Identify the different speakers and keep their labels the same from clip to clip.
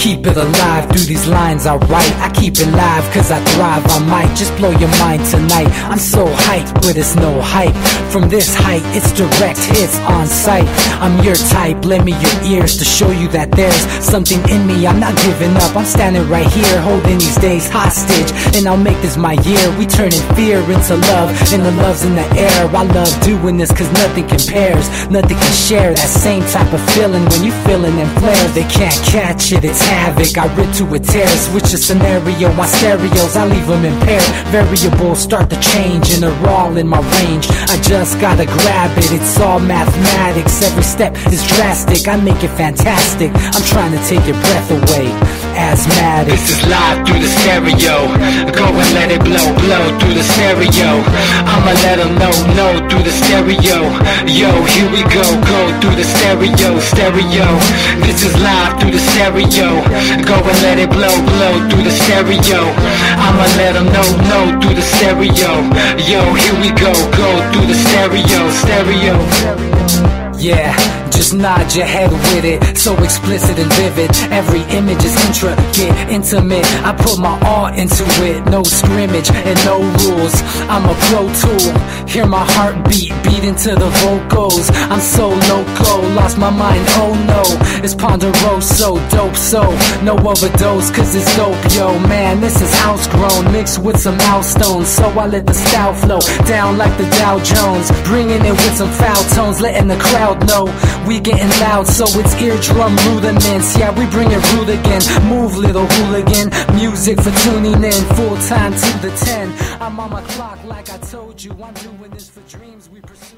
Speaker 1: keep it alive through these lines I write. I keep it live cause I thrive. I might just blow your mind tonight. I'm so hyped, but it's no hype. From this height, it's direct hits on sight. I'm your type, lend me your ears to show you that there's something in me. I'm not giving up, I'm standing right here, holding these days hostage, and I'll make this my year. We turning fear into love, and the love's in the air. I love doing this cause nothing compares, nothing can share that same type of feeling when you feeling them flares. They can't catch it, it's havoc. I rip to a tear, switch a scenario, my stereos, I leave them impaired. Variables start to change and they're all in my range. I just gotta grab it, it's all mathematics. Every step is drastic, I make it fantastic. I'm trying to take your breath away, asthmatic.
Speaker 2: This is live through the stereo. Go and let it blow, blow through the stereo. I'ma let them know through the stereo. Yo, here we go through the stereo, stereo. This is live through the stereo. Go and let it blow, blow through the stereo. I'ma let them know through the stereo. Yo, here we go through the stereo, stereo.
Speaker 1: Yeah, just nod your head with it, so explicit and vivid. Every image is intricate, intimate. I put my all into it, no scrimmage and no rules. I'm a pro tool, hear my heartbeat, beat into the vocals. I'm so loco, lost my mind, oh no. It's Ponderoso, dope, so no overdose, cause it's dope, yo. Man, this is house grown, mixed with some milestones. So I let the style flow down like the Dow Jones, bringing it with some foul tones, letting the crowd know we getting loud, so it's eardrum rudiments. Yeah, we bring it rude again. Move, little hooligan. Music for tuning in, full time to the 10. I'm on my clock like I told you. I'm doing this for dreams we pursuing.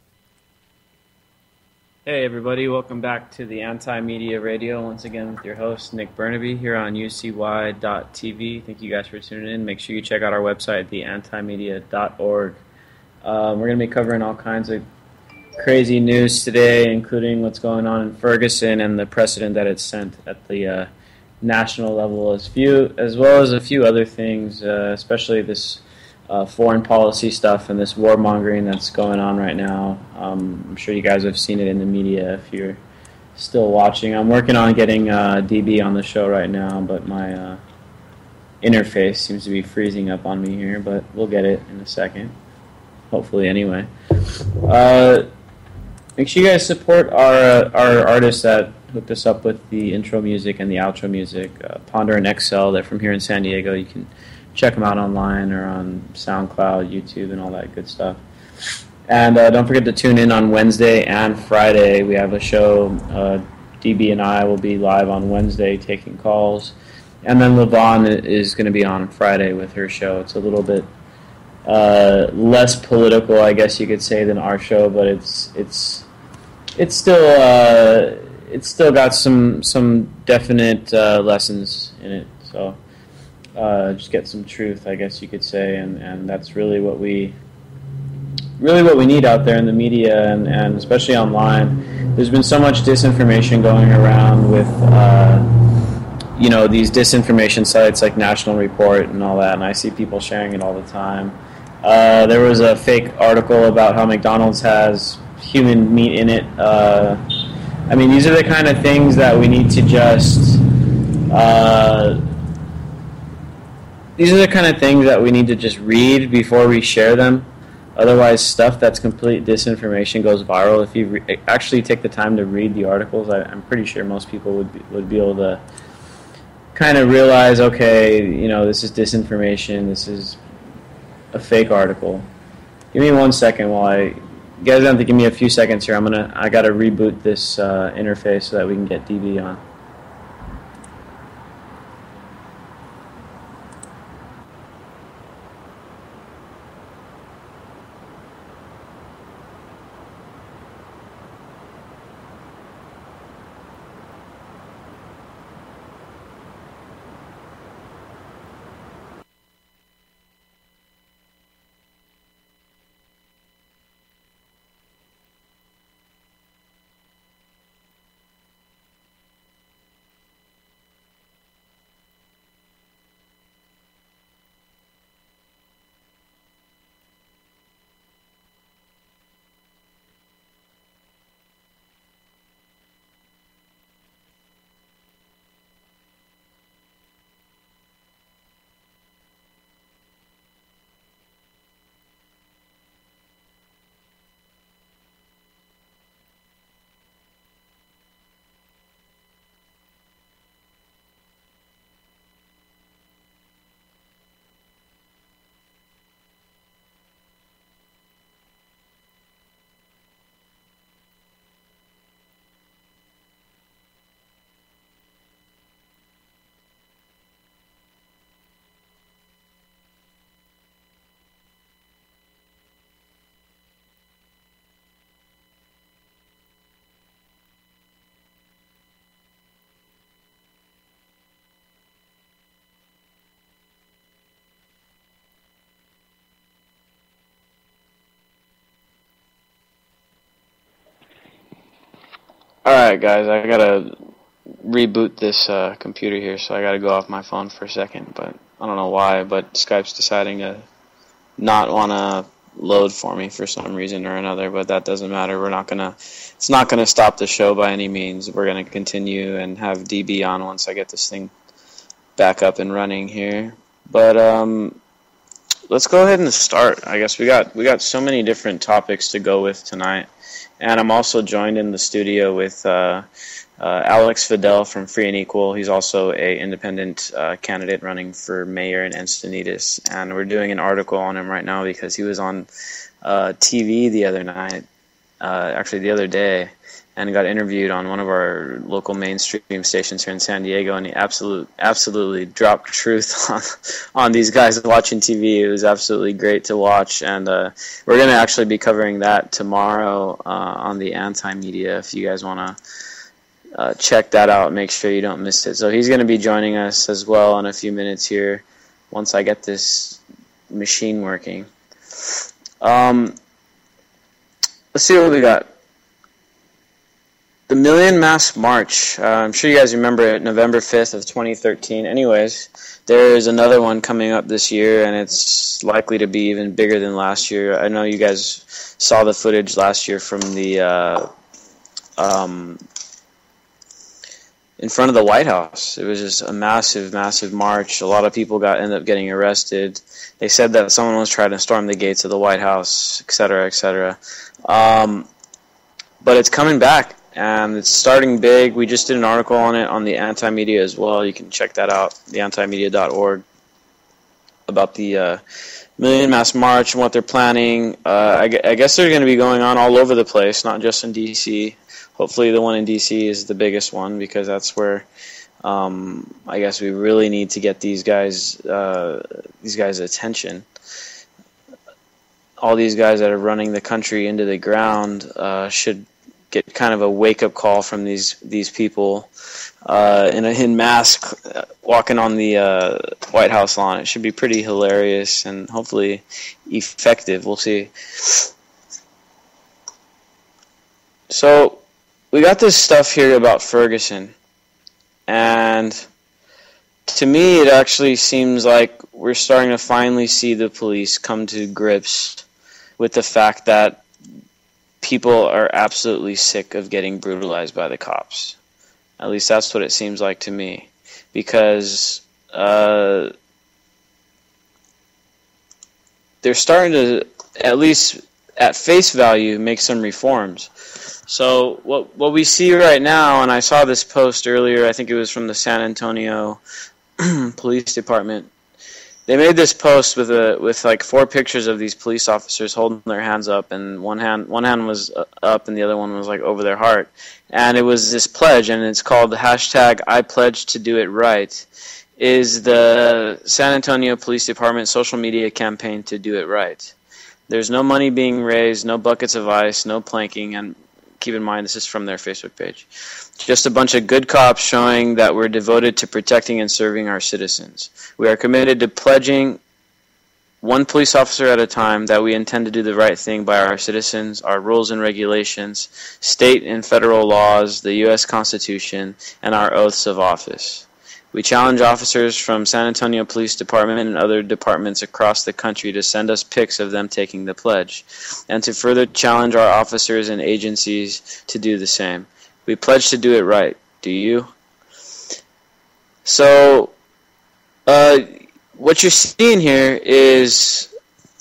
Speaker 3: Hey everybody, welcome back to the Anti-Media Radio. Once again with your host Nick Burnaby here on UCY.tv. Thank you guys for tuning in. Make sure you check out our website, theantimedia.org. We're going to be covering all kinds of crazy news today, including what's going on in Ferguson and the precedent that it's sent at the national level, as well as a few other things, especially this foreign policy stuff and this warmongering that's going on right now. I'm sure you guys have seen it in the media if you're still watching. I'm working on getting DB on the show right now, but my interface seems to be freezing up on me here, but we'll get it in a second. Hopefully, anyway. Make sure you guys support our artists that hooked us up with the intro music and the outro music. Ponder and Excel, they're from here in San Diego. You can check them out online or on SoundCloud, YouTube, and all that good stuff. And don't forget to tune in on Wednesday and Friday. We have a show. DB and I will be live on Wednesday taking calls. And then LaVon is going to be on Friday with her show. It's a little bit less political, I guess you could say, than our show, but it's still got some definite lessons in it. So just get some truth, I guess you could say, and that's really what we need out there in the media and especially online. There's been so much disinformation going around with these disinformation sites like National Report and all that, and I see people sharing it all the time. There was a fake article about how McDonald's has human meat in it. I mean, these are the kind of things that we need to just read before we share them. Otherwise, stuff that's complete disinformation goes viral. If you actually take the time to read the articles, I'm pretty sure most people would be able to kind of realize, okay, this is disinformation. This is a fake article. Give me 1 second you guys have to give me a few seconds here. I gotta reboot this interface so that we can get DB on. Alright, guys, I gotta reboot this computer here, so I gotta go off my phone for a second, but I don't know why, but Skype's deciding to not want to load for me for some reason or another, but that doesn't matter. It's not gonna stop the show by any means. We're gonna continue and have DB on once I get this thing back up and running here. But let's go ahead and start. I guess we got so many different topics to go with tonight. And I'm also joined in the studio with Alex Fidel from Free and Equal. He's also an independent candidate running for mayor in Encinitas. And we're doing an article on him right now because he was on TV the other night, actually the other day, and got interviewed on one of our local mainstream stations here in San Diego, and he absolutely dropped truth on these guys watching TV. It was absolutely great to watch, and we're going to actually be covering that tomorrow on the Anti-Media. If you guys want to check that out, make sure you don't miss it. So he's going to be joining us as well in a few minutes here once I get this machine working. Let's see what we got. The Million Mask March. I'm sure you guys remember it, November 5th of 2013. Anyways, there is another one coming up this year, and it's likely to be even bigger than last year. I know you guys saw the footage last year from the in front of the White House. It was just a massive, massive march. A lot of people ended up getting arrested. They said that someone was trying to storm the gates of the White House, etc., etc. But it's coming back. And it's starting big. We just did an article on it on the Anti-Media as well. You can check that out, theantimedia.org, about the Million Mask March and what they're planning. I guess they're going to be going on all over the place, not just in D.C. Hopefully the one in D.C. is the biggest one, because that's where I guess we really need to get these guys' attention. All these guys that are running the country into the ground should get kind of a wake-up call from these people in mask walking on the White House lawn. It should be pretty hilarious and hopefully effective. We'll see. So we got this stuff here about Ferguson, and to me it actually seems like we're starting to finally see the police come to grips with the fact that people are absolutely sick of getting brutalized by the cops. At least that's what it seems like to me. Because they're starting to, at least at face value, make some reforms. So what we see right now, and I saw this post earlier, I think it was from the San Antonio Police Department. They made this post with like 4 pictures of these police officers holding their hands up, and one hand was up and the other one was like over their heart. And it was this pledge, and it's called the hashtag I pledge to do it right. Is the San Antonio Police Department social media campaign to do it right. There's no money being raised, no buckets of ice, no planking, and keep in mind this is from their Facebook page. Just a bunch of good cops showing that we're devoted to protecting and serving our citizens. We are committed to pledging one police officer at a time that we intend to do the right thing by our citizens, our rules and regulations, state and federal laws, the U.S. Constitution, and our oaths of office. We challenge officers from San Antonio Police Department and other departments across the country to send us pics of them taking the pledge, and to further challenge our officers and agencies to do the same. We pledge to do it right. Do you? So, what you're seeing here is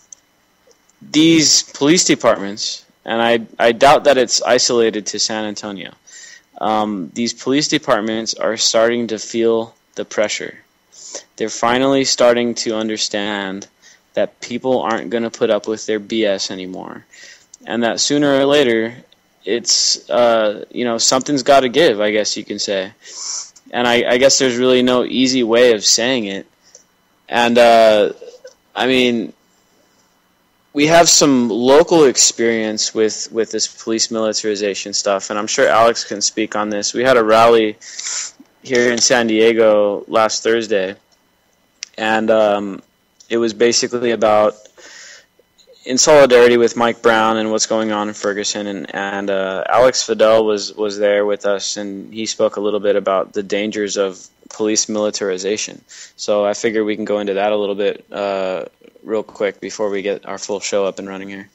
Speaker 3: these police departments, and I doubt that it's isolated to San Antonio. These police departments are starting to feel the pressure. They're finally starting to understand that people aren't going to put up with their BS anymore, and that sooner or later, it's something's got to give, I guess you can say. And I guess there's really no easy way of saying it. And I mean, we have some local experience with this police militarization stuff, and I'm sure Alex can speak on this. We had a rally here in San Diego last Thursday, and it was basically about in solidarity with Mike Brown and what's going on in Ferguson, and Alex Fidel was there with us, and he spoke a little bit about the dangers of police militarization. So I figure we can go into that a little bit real quick before we get our full show up and running here.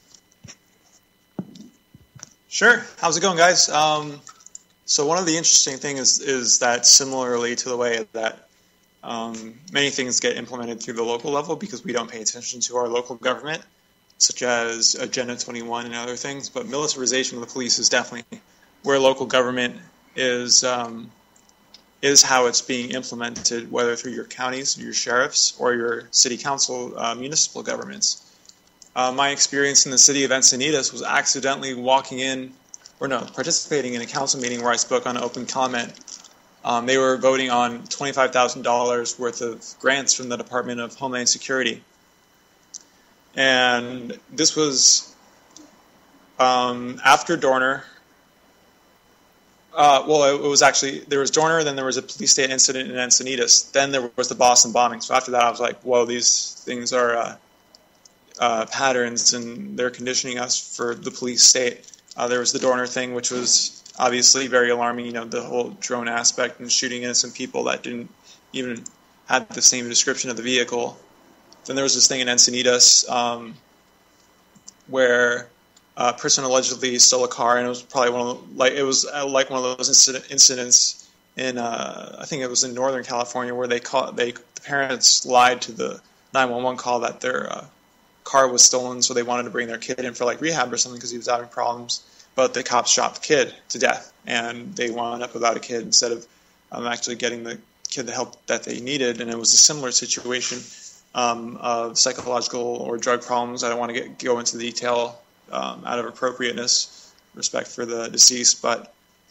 Speaker 4: Sure. How's it going, guys? So one of the interesting things is that similarly to the way that many things get implemented through the local level because we don't pay attention to our local government, such as Agenda 21 and other things, but militarization of the police is definitely where local government is how it's being implemented, whether through your counties, your sheriffs, or your city council municipal governments. My experience in the city of Encinitas was accidentally participating in a council meeting where I spoke on open comment. They were voting on $25,000 worth of grants from the Department of Homeland Security. And this was after Dorner. It was actually, there was Dorner, then there was a police state incident in Encinitas, then there was the Boston bombing. So after that, I was like, whoa, these things are patterns, and they're conditioning us for the police state. There was the Dorner thing, which was obviously very alarming, the whole drone aspect and shooting innocent people that didn't even have the same description of the vehicle. Then there was this thing in Encinitas where a person allegedly stole a car, and it was probably one of those incidents in I think it was in Northern California where the parents lied to the 911 call that their car was stolen, so they wanted to bring their kid in for rehab or something because he was having problems. But the cops shot the kid to death, and they wound up without a kid instead of actually getting the kid the help that they needed. And it was a similar situation of psychological or drug problems. I don't want to go into detail out of appropriateness, respect for the deceased, but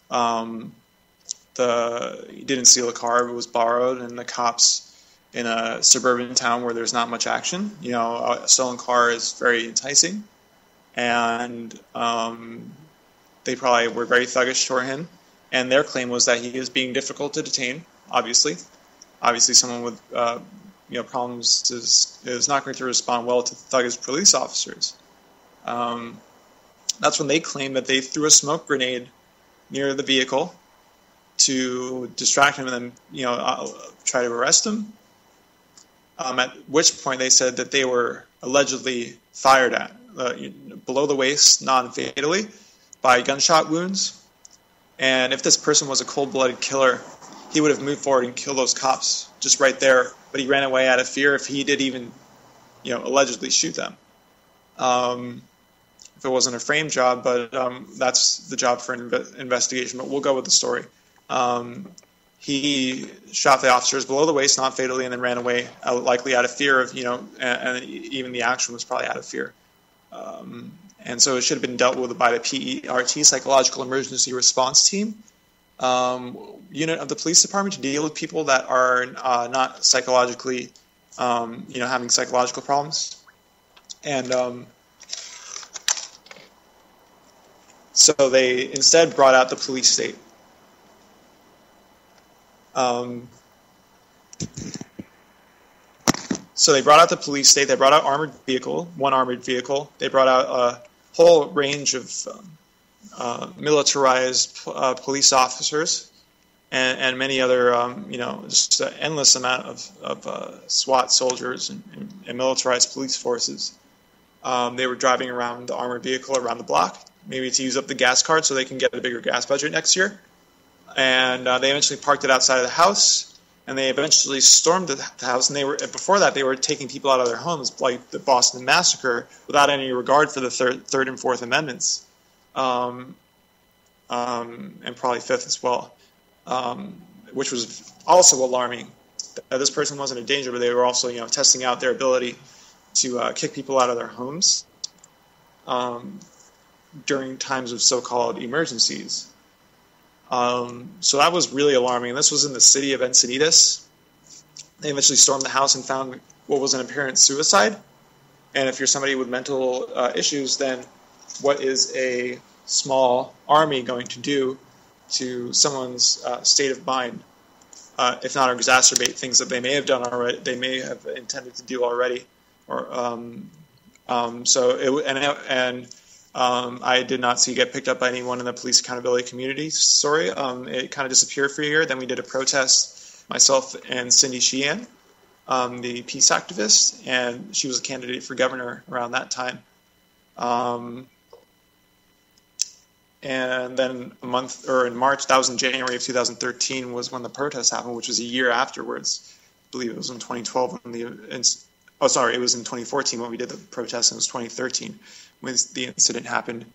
Speaker 4: he didn't steal a car; it was borrowed, and the cops in a suburban town where there's not much action, a stolen car is very enticing, and they probably were very thuggish toward him, and their claim was that he is being difficult to detain. Obviously, someone with problems is not going to respond well to thuggish police officers. That's when they claimed that they threw a smoke grenade near the vehicle to distract him and then try to arrest him. At which point they said that they were allegedly fired at below the waist, non-fatally, by gunshot wounds. And if this person was a cold-blooded killer, he would have moved forward and killed those cops just right there. But he ran away out of fear if he did even, allegedly shoot them. If it wasn't a frame job, but that's the job for an investigation. But we'll go with the story. He shot the officers below the waist, not fatally, and then ran away, likely out of fear of, and even the action was probably out of fear. And so it should have been dealt with by the PERT, Psychological Emergency Response Team, unit of the police department to deal with people that are not psychologically, having psychological problems. And so they instead brought out the police state. So they brought out the police state. They brought out one armored vehicle. They brought out a whole range of militarized police officers and many other, just an endless amount of SWAT soldiers and militarized police forces. They were driving around the armored vehicle around the block, maybe to use up the gas card so they can get a bigger gas budget next year. And they eventually parked it outside of the house. And they eventually stormed the house, and before that they were taking people out of their homes, like the Boston Massacre, without any regard for the third and Fourth Amendments, and probably Fifth as well, which was also alarming. This person wasn't a danger, but they were also, testing out their ability to kick people out of their homes during times of so-called emergencies. So that was really alarming. And this was in the city of Encinitas. They eventually stormed the house and found what was an apparent suicide. And if you're somebody with mental issues, then what is a small army going to do to someone's state of mind, if not exacerbate things that they may have done already, they may have intended to do already, or I did not see it get picked up by anyone in the police accountability community. Sorry, it kind of disappeared for a year. Then we did a protest, myself and Cindy Sheehan, the peace activist, and she was a candidate for governor around that time. And then in March, that was in January of 2013, was when the protest happened, which was a year afterwards. I believe it was in 2012 when it was in 2014 when we did the protest, and it was 2013 when the incident happened.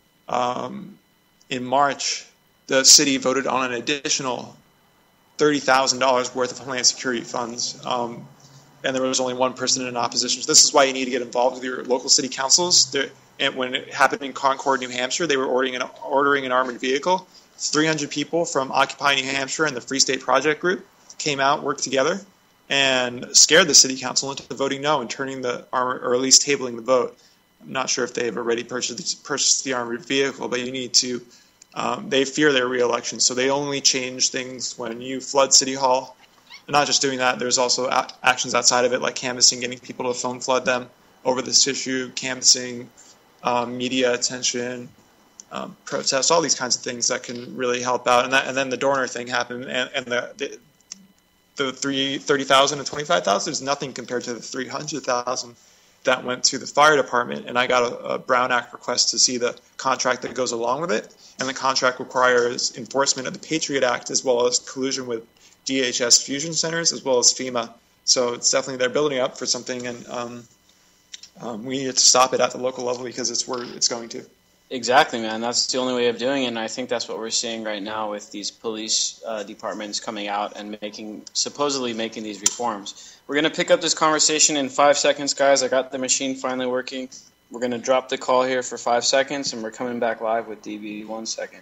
Speaker 4: In March, the city voted on an additional $30,000 worth of Homeland Security funds, and there was only one person in opposition. So this is why you need to get involved with your local city councils. And when it happened in Concord, New Hampshire, they were ordering an armored vehicle. 300 people from Occupy New Hampshire and the Free State Project group came out, worked together, and scared the city council into voting no and turning the armor, or at least tabling the vote. I'm not sure if they've already purchased the armored vehicle, but you need to. They fear their re-election, so they only change things when you flood City Hall. And not just doing that, there's also actions outside of it, like canvassing, getting people to phone flood them over this issue, canvassing, media attention, protests, all these kinds of things that can really help out. And then the Dorner thing happened, and the 30,000 and 25,000 is nothing compared to the 300,000 that went to the fire department. And I got a Brown Act request to see the contract that goes along with it, and the contract requires enforcement of the Patriot Act as well as collusion with DHS fusion centers as well as FEMA. So it's definitely they're building up for something, and we need to stop it at the local level because it's where it's going to.
Speaker 3: Exactly, man. That's the only way of doing it, and I think that's what we're seeing right now with these police departments coming out and supposedly making these reforms. We're going to pick up this conversation in 5 seconds, guys. I got the machine finally working. We're going to drop the call here for 5 seconds, and we're coming back live with DB. 1 second.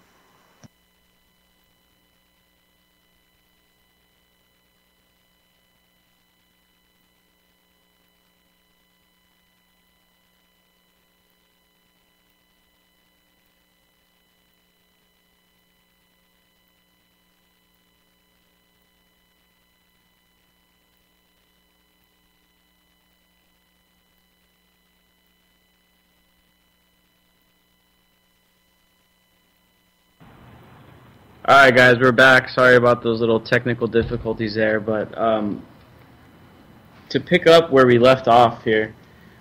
Speaker 3: All right, guys, we're back. Sorry about those little technical difficulties there, but to pick up where we left off here,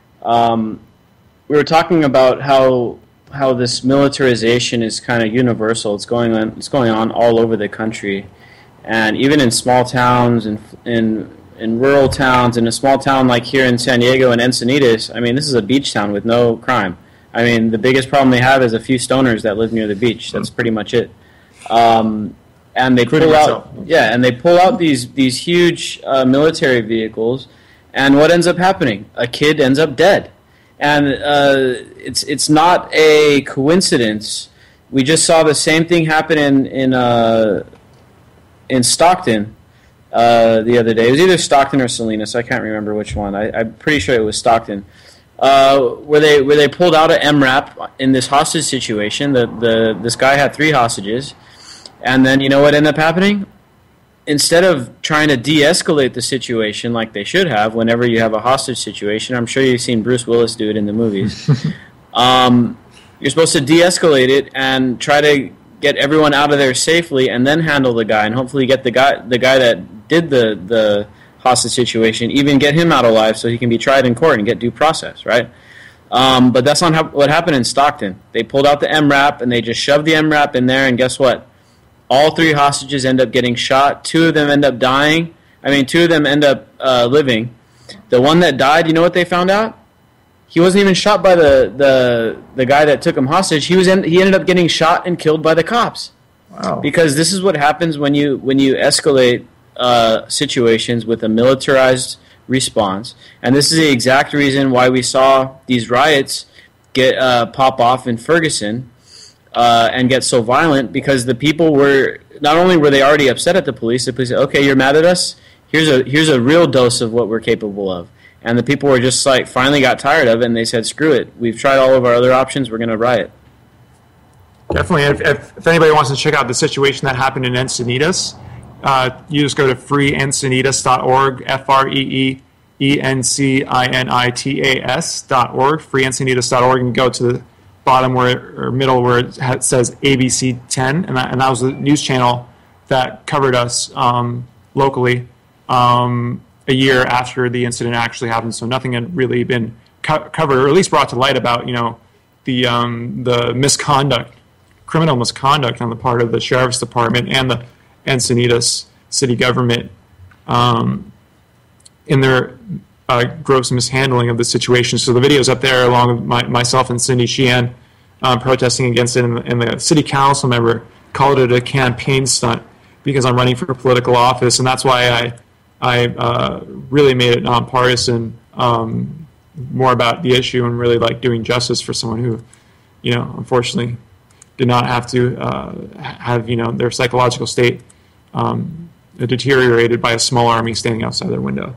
Speaker 3: we were talking about how this militarization is kind of universal. It's going on all over the country, and even in small towns and in rural towns. In a small town like here in San Diego and Encinitas, I mean, this is a beach town with no crime. I mean, the biggest problem they have is a few stoners that live near the beach. That's pretty much it. And they pull out these huge military vehicles, and what ends up happening? A kid ends up dead, and it's not a coincidence. We just saw the same thing happen in Stockton the other day. It was either Stockton or Salinas. I can't remember which one. I'm pretty sure it was Stockton. Where they pulled out an MRAP in this hostage situation. This guy had 3 hostages. And then you know what ended up happening? Instead of trying to de-escalate the situation like they should have whenever you have a hostage situation, I'm sure you've seen Bruce Willis do it in the movies, you're supposed to de-escalate it and try to get everyone out of there safely and then handle the guy and hopefully get the guy that did the hostage situation, even get him out alive so he can be tried in court and get due process, right? But that's not what happened in Stockton. They pulled out the MRAP and they just shoved the MRAP in there, and guess what? All 3 hostages end up getting shot. 2 of them end up dying. 2 of them end up living. The one that died, you know what they found out? He wasn't even shot by the guy that took him hostage. He ended up getting shot and killed by the cops.
Speaker 5: Wow.
Speaker 3: Because this is what happens when you escalate situations with a militarized response. And this is the exact reason why we saw these riots get pop off in Ferguson. And get so violent, because the people were not only were they already upset at the police said, okay, you're mad at us, here's a real dose of what we're capable of. And the people were just like finally got tired of it, and they said, screw it, we've tried all of our other options, we're going to riot.
Speaker 5: Definitely. If anybody wants to check out the situation that happened in Encinitas, you just go to freeencinitas.org, ENCINITAS.org, freeencinitas.org, and go to the bottom or middle where it says ABC 10, and that was the news channel that covered us locally a year after the incident actually happened. So nothing had really been covered, or at least brought to light about the misconduct, criminal misconduct on the part of the sheriff's department and the Encinitas city government in their gross mishandling of the situation. So the video's up there along with myself and Cindy Sheehan protesting against it, and the city council member called it a campaign stunt because I'm running for political office, and that's why I really made it nonpartisan, more about the issue and really like doing justice for someone who, unfortunately did not have to have, their psychological state deteriorated by a small army standing outside their window.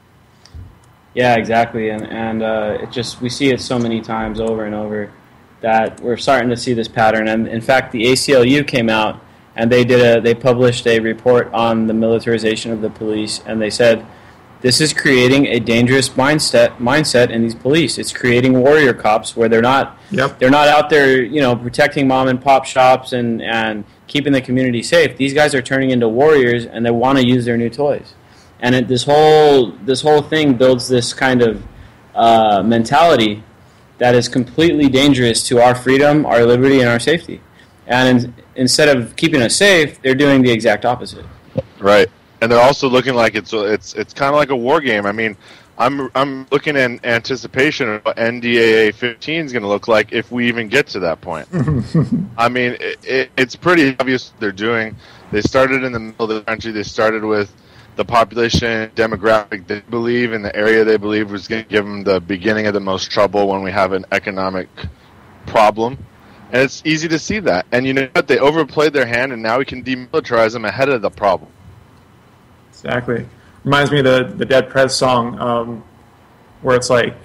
Speaker 3: Yeah, exactly, and it just, we see it so many times over and over that we're starting to see this pattern. And in fact, the ACLU came out and they published a report on the militarization of the police, and they said this is creating a dangerous mindset in these police. It's creating warrior cops where they're not out there, protecting mom and pop shops and keeping the community safe. These guys are turning into warriors, and they want to use their new toys. And this whole thing builds this kind of mentality that is completely dangerous to our freedom, our liberty, and our safety. And instead of keeping us safe, they're doing the exact opposite.
Speaker 6: Right, and they're also looking like it's kind of like a war game. I mean, I'm looking in anticipation of what NDAA 15 is going to look like if we even get to that point. I mean, it's pretty obvious what they're doing. They started in the middle of the country. They started with the population demographic they believe in the area they believe was going to give them the beginning of the most trouble when we have an economic problem. And it's easy to see that. And you know what? They overplayed their hand, and now we can demilitarize them ahead of the problem.
Speaker 5: Exactly. Reminds me of the Dead Prez song, where it's like,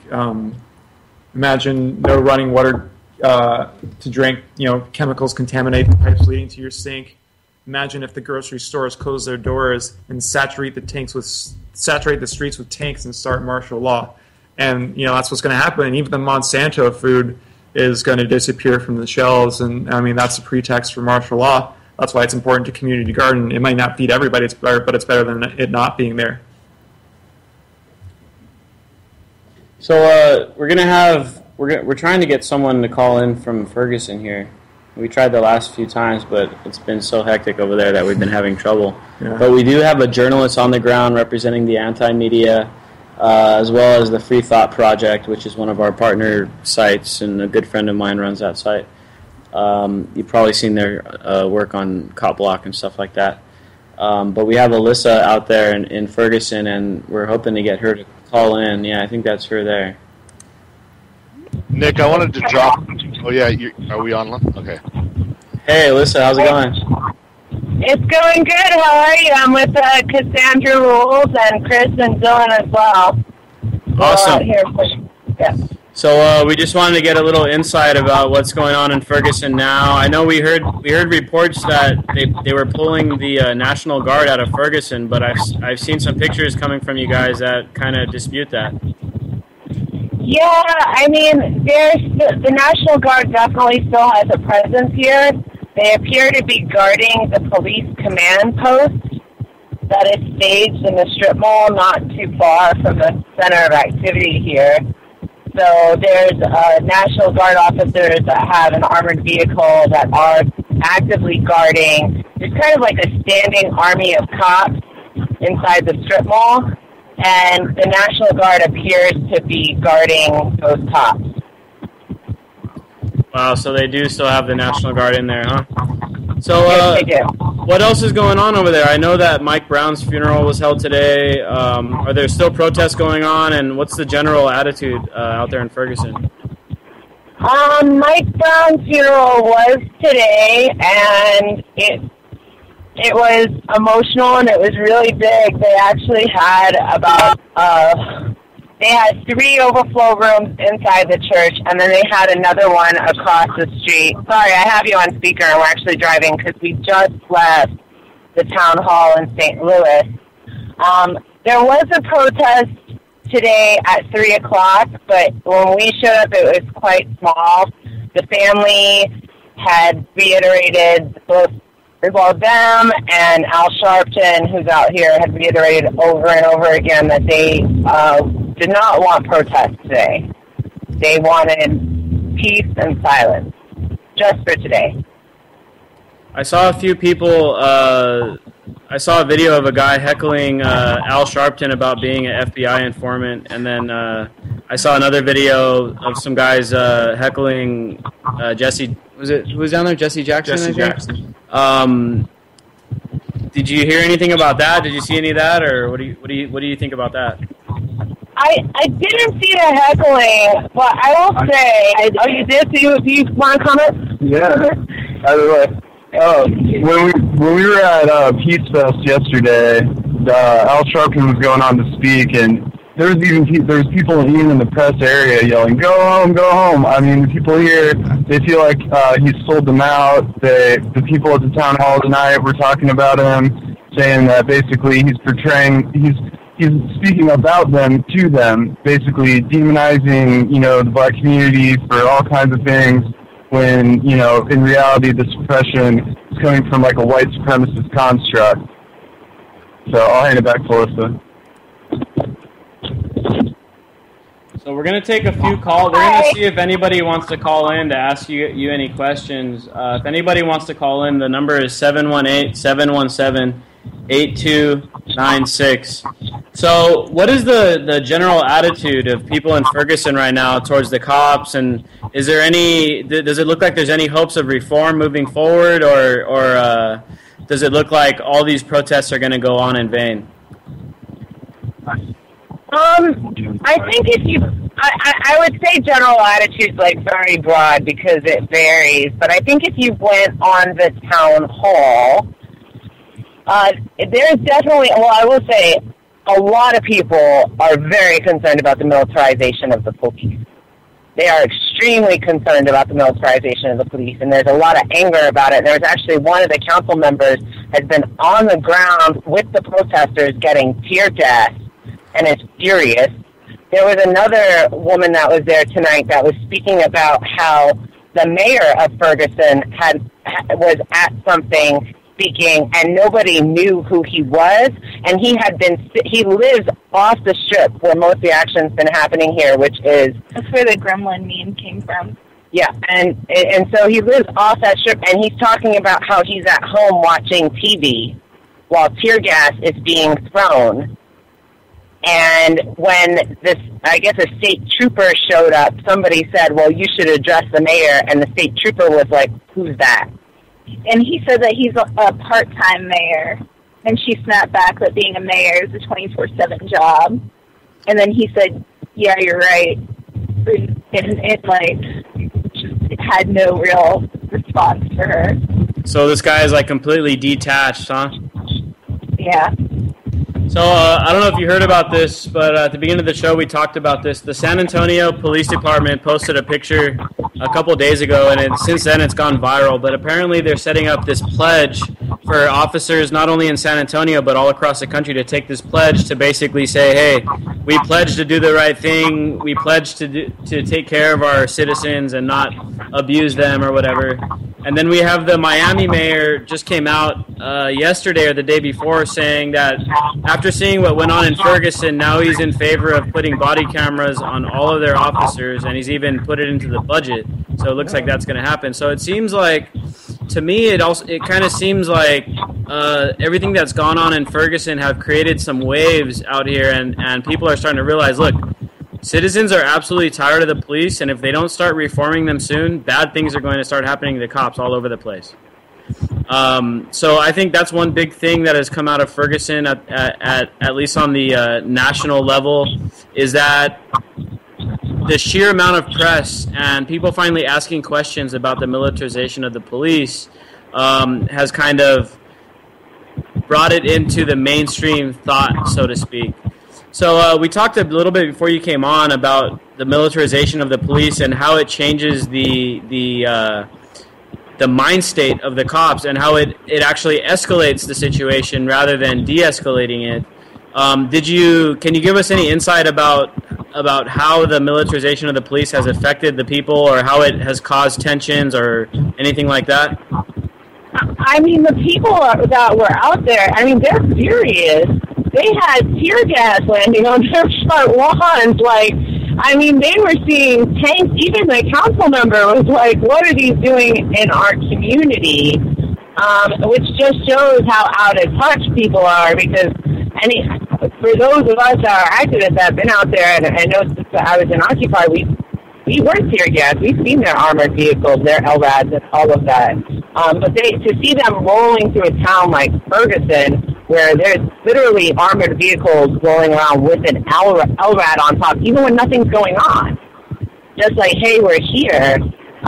Speaker 5: imagine no running water to drink, chemicals contaminate the pipes leading to your sink. Imagine if the grocery stores close their doors and saturate the streets with tanks and start martial law. And, that's what's going to happen. And even the Monsanto food is going to disappear from the shelves. And, I mean, that's a pretext for martial law. That's why it's important to community garden. It might not feed everybody, but it's better than it not being there.
Speaker 3: So we're trying to get someone to call in from Ferguson here. We tried the last few times, but it's been so hectic over there that we've been having trouble. Yeah. But we do have a journalist on the ground representing the anti-media, as well as the Free Thought Project, which is one of our partner sites, and a good friend of mine runs that site. You've probably seen their work on Cop Block and stuff like that. But we have Alyssa out there in Ferguson, and we're hoping to get her to call in. Yeah, I think that's her there.
Speaker 6: Nick, I wanted to drop... Oh, yeah, are we on? Okay.
Speaker 3: Hey, Alyssa, how's it going?
Speaker 7: It's going good. How are you? I'm with Cassandra Rules and Chris and Dylan as well.
Speaker 3: Awesome.
Speaker 7: Here. Yeah.
Speaker 3: So we just wanted to get a little insight about what's going on in Ferguson now. I know we heard reports that they were pulling the National Guard out of Ferguson, but I've seen some pictures coming from you guys that kind of dispute that.
Speaker 7: Yeah, I mean, the National Guard definitely still has a presence here. They appear to be guarding the police command post that is staged in the strip mall not too far from the center of activity here. So there's National Guard officers that have an armored vehicle that are actively guarding. It's kind of like a standing army of cops inside the strip mall. And the National Guard appears to be guarding those cops.
Speaker 3: Wow, so they do still have the National Guard in there, huh? So,
Speaker 7: yes, they do.
Speaker 3: What else is going on over there? I know that Mike Brown's funeral was held today. Are there still protests going on, and what's the general attitude out there in Ferguson?
Speaker 7: Mike Brown's funeral was today, and it was emotional, and it was really big. They actually had they had 3 overflow rooms inside the church, and then they had another one across the street. Sorry, I have you on speaker, and we're actually driving because we just left the town hall in St. Louis. There was a protest today at 3 o'clock, but when we showed up, it was quite small. The family had reiterated, both them and Al Sharpton, who's out here, had reiterated over and over again that they did not want protests today. They wanted peace and silence, just for today.
Speaker 3: I saw a few people. I saw a video of a guy heckling Al Sharpton about being an FBI informant, and then I saw another video of some guys heckling Jesse. Was it who was down there? Jesse Jackson.
Speaker 5: Jesse Jackson.
Speaker 3: Did you hear anything about that? Did you see any of that, or what do you think about that?
Speaker 7: I didn't see the heckling, but I will say. Oh, you did? Do you want to comment?
Speaker 8: Yeah. By the way. When we were at Peace Fest yesterday, Al Sharpton was going on to speak, and there was people even in the press area yelling, "Go home, go home!" I mean, the people here, they feel like he's sold them out. The people at the town hall tonight were talking about him, saying that basically he's speaking about them to them, basically demonizing the black community for all kinds of things. When, in reality, this oppression is coming from, like, a white supremacist construct. So I'll hand it back to Alyssa.
Speaker 3: So we're going to take a few calls. We're going to see if anybody wants to call in to ask you any questions. If anybody wants to call in, the number is 718-717-8296. So what is the general attitude of people in Ferguson right now towards the cops, and is there does it look like there's any hopes of reform moving forward, or does it look like all these protests are going to go on in vain?
Speaker 7: I think I would say general attitude's like very broad because it varies, but I think if you went on the town hall, there's definitely, I will say, a lot of people are very concerned about the militarization of the police. They are extremely concerned about the militarization of the police, and there's a lot of anger about it. There's actually one of the council members has been on the ground with the protesters getting tear gas, and is furious. There was another woman that was there tonight that was speaking about how the mayor of Ferguson was at something speaking, and nobody knew who he was, and he lives off the strip where most of the action's been happening here, which is...
Speaker 9: That's where the gremlin meme came from.
Speaker 7: Yeah, and so he lives off that strip, and he's talking about how he's at home watching TV while tear gas is being thrown. And when a state trooper showed up, somebody said, well, you should address the mayor, and the state trooper was like, who's that?
Speaker 9: And he said that he's a part-time mayor, and she snapped back that being a mayor is a 24/7 job. And then he said, yeah, you're right. And just had no real response for her.
Speaker 3: So this guy is, completely detached, huh?
Speaker 9: Yeah.
Speaker 3: So I don't know if you heard about this, but at the beginning of the show we talked about this. The San Antonio Police Department posted a picture a couple days ago, and since then it's gone viral. But apparently they're setting up this pledge for officers not only in San Antonio but all across the country to take this pledge to basically say, hey, we pledge to do the right thing. We pledge to take care of our citizens and not abuse them or whatever. And then we have the Miami mayor just came out yesterday or the day before saying that after seeing what went on in Ferguson, now he's in favor of putting body cameras on all of their officers, and he's even put it into the budget. So it looks like that's going to happen. So it seems like, to me, it kind of seems like everything that's gone on in Ferguson have created some waves out here, and people are starting to realize, look, citizens are absolutely tired of the police, and if they don't start reforming them soon, bad things are going to start happening to cops all over the place. So I think that's one big thing that has come out of Ferguson, at least on the national level, is that the sheer amount of press and people finally asking questions about the militarization of the police has kind of brought it into the mainstream thought, so to speak. So we talked a little bit before you came on about the militarization of the police and how it changes the mind state of the cops and how it actually escalates the situation rather than de-escalating it. Can you give us any insight about how the militarization of the police has affected the people, or how it has caused tensions, or anything like that?
Speaker 7: I mean, the people that were out there, I mean, they're furious. They had tear gas landing on their front lawns. Like, I mean, they were seeing tanks. Even the council member was like, what are these doing in our community? Which just shows how out of touch people are, because for those of us that are activists that have been out there, and I know since I was in Occupy, we were tear gas. We've seen their armored vehicles, their LRADs, and all of that. But to see them rolling through a town like Ferguson, where there's literally armored vehicles rolling around with an LRAD on top, even when nothing's going on, just like, hey, we're here.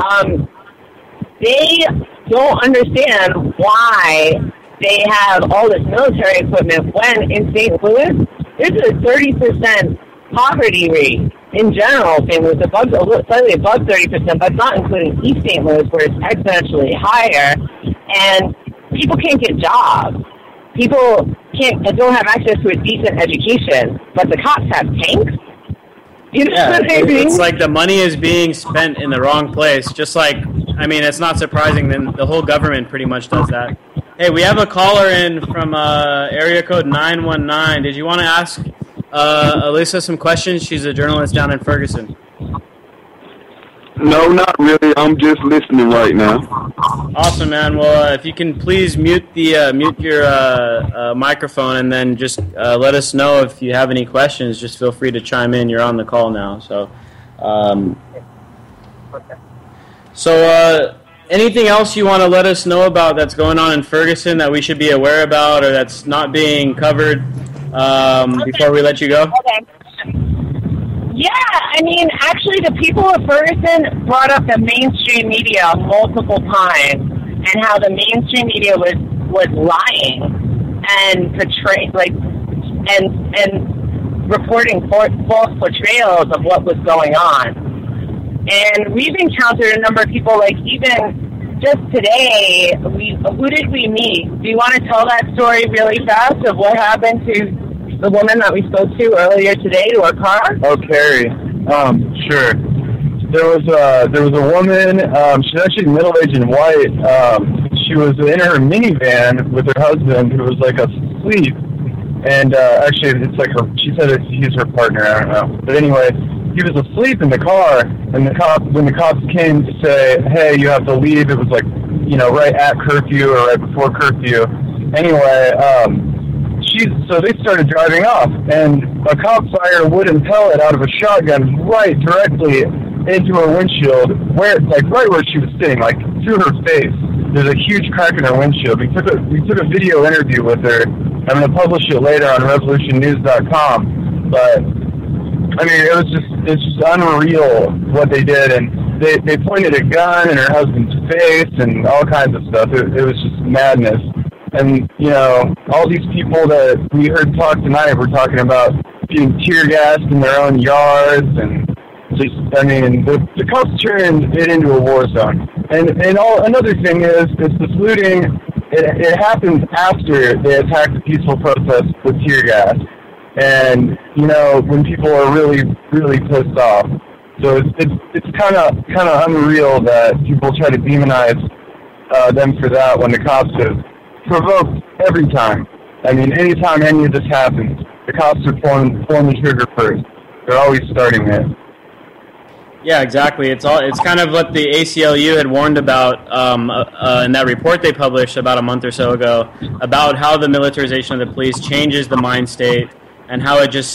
Speaker 7: They don't understand why they have all this military equipment when in St. Louis, there's a 30% poverty rate in general. St. Louis, slightly above 30%, but not including East St. Louis, where it's exponentially higher, and people can't get jobs. People don't have access to a decent education, but the cops have tanks. You know what I mean?
Speaker 3: It's like the money is being spent in the wrong place. Just like, I mean, it's not surprising. Then the whole government pretty much does that. Hey, we have a caller in from area code 919. Did you want to ask Alyssa some questions? She's a journalist down in Ferguson.
Speaker 10: No, not really. I'm just listening right now.
Speaker 3: Awesome, man. Well, if you can please mute your microphone, and then just let us know if you have any questions. Just feel free to chime in. You're on the call now. So, anything else you want to let us know about that's going on in Ferguson that we should be aware about, or that's not being covered before we let you go?
Speaker 7: Okay. Yeah, I mean, actually, the people of Ferguson brought up the mainstream media multiple times, and how the mainstream media was lying and portraying, and reporting false portrayals of what was going on. And we've encountered a number of people, like even just today. Who did we meet? Do you want to tell that story really fast of what happened to the woman that we spoke to earlier today, to her car?
Speaker 8: Oh, Carrie. Sure. There was a woman. She's actually middle-aged and white. She was in her minivan with her husband, who was like asleep. And actually, it's like she said he's her partner. I don't know. But anyway, he was asleep in the car, and when the cops came to say, "Hey, you have to leave," it was like, right at curfew or right before curfew. Anyway, so they started driving off, and a cop fired a wooden pellet out of a shotgun right directly into her windshield, right where she was sitting, like through her face. There's a huge crack in her windshield. We took a video interview with her. I'm going to publish it later on revolutionnews.com. But I mean, it's just unreal what they did, and they pointed a gun in her husband's face and all kinds of stuff. It was just madness. And, all these people that we heard talk tonight were talking about being tear gassed in their own yards, and just, I mean, the cops turned it into a war zone. And another thing is this looting, it happens after they attack the peaceful protests with tear gas. And, when people are really, really pissed off. So it's kind of unreal that people try to demonize them for that when the cops have provoked every time. I mean, anytime any of this happens, the cops are pulling the trigger first. They're always starting it.
Speaker 3: Yeah, exactly. It's kind of what the ACLU had warned about in that report they published about a month or so ago, about how the militarization of the police changes the mind state, and how it just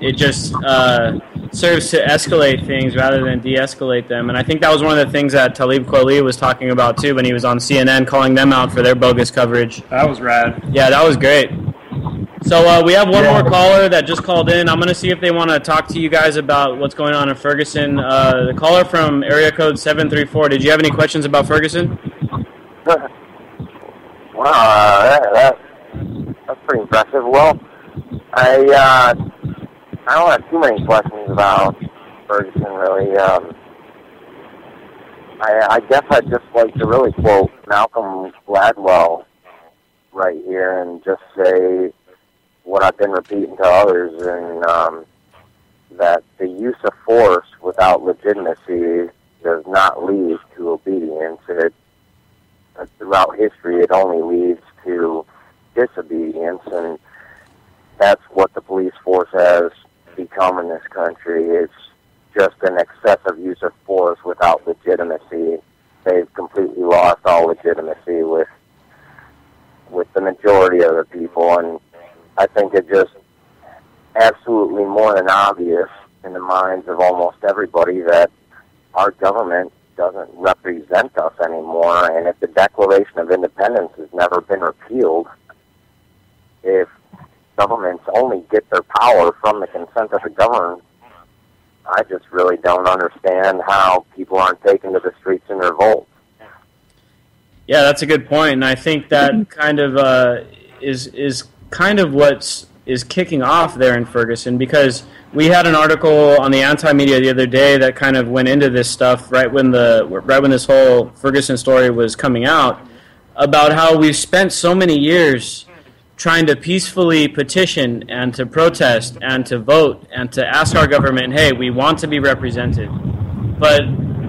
Speaker 3: serves to escalate things rather than de-escalate them. And I think that was one of the things that Talib Kweli was talking about too when he was on CNN, calling them out for their bogus coverage.
Speaker 5: That was rad.
Speaker 3: Yeah, that was great. So we have one more caller that just called in. I'm going to see if they want to talk to you guys about what's going on in Ferguson. The caller from area code 734, did you have any questions about Ferguson?
Speaker 11: Wow, that's pretty impressive. Well, I don't have too many questions about Ferguson, really. I guess I'd just like to really quote Malcolm Gladwell right here and just say, what I've been repeating to others, and that the use of force without legitimacy does not lead to obedience. Throughout history, it only leads to disobedience, and that's what the police force has become in this country. It's just an excessive use of force without legitimacy. They've completely lost all legitimacy with the majority of the people, and I think it just absolutely more than obvious in the minds of almost everybody that our government doesn't represent us anymore. And if the Declaration of Independence has never been repealed, if governments only get their power from the consent of the governed, I just really don't understand how people aren't taken to the streets in revolt.
Speaker 3: Yeah, that's a good point, and I think that kind of is kind of what is kicking off there in Ferguson, because we had an article on the Anti-Media the other day that kind of went into this stuff right when this whole Ferguson story was coming out, about how we've spent so many years trying to peacefully petition and to protest and to vote and to ask our government, hey, we want to be represented. But